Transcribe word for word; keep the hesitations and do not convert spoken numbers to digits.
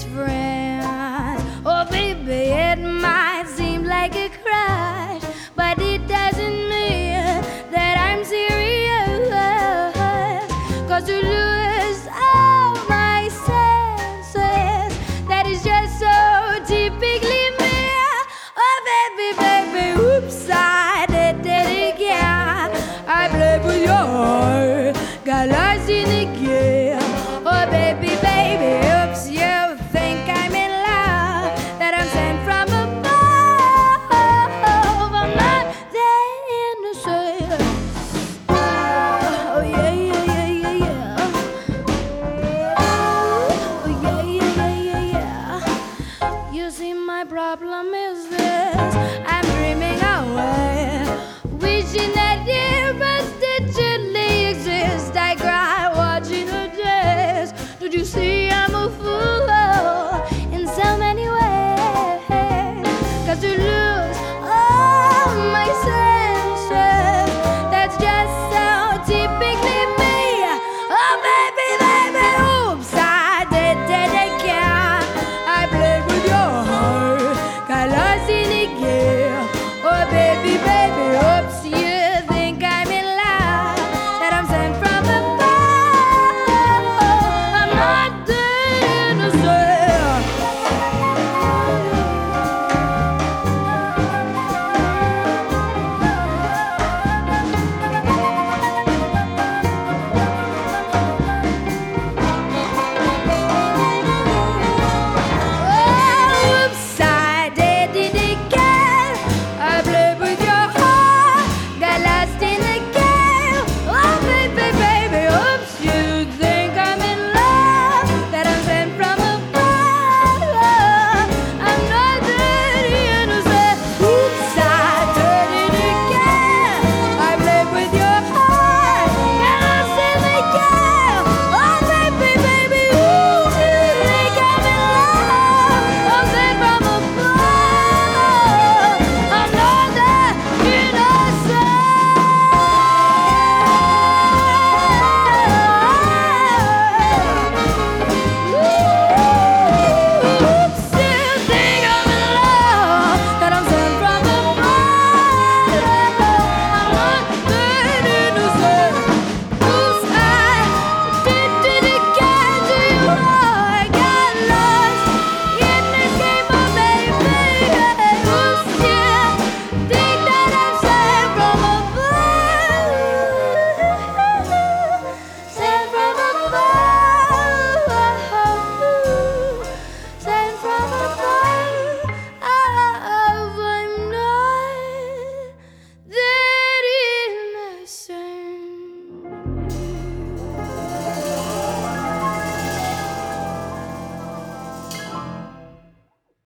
best friends. Oh, baby, it might seem like a crush, but it doesn't mean that I'm serious. Cause to lose all my senses, that is just so typically me. Oh, baby, baby, oops, I did it again. I played with your heart, got lost in the game. Oh, baby, baby, oops, you think I'm in love, that I'm sent from above. I'm not that innocent. Oh, yeah, yeah, yeah, yeah, yeah. Oh, yeah, yeah, yeah, yeah, yeah. You see, my problem is this: I'm dreaming away, wishing that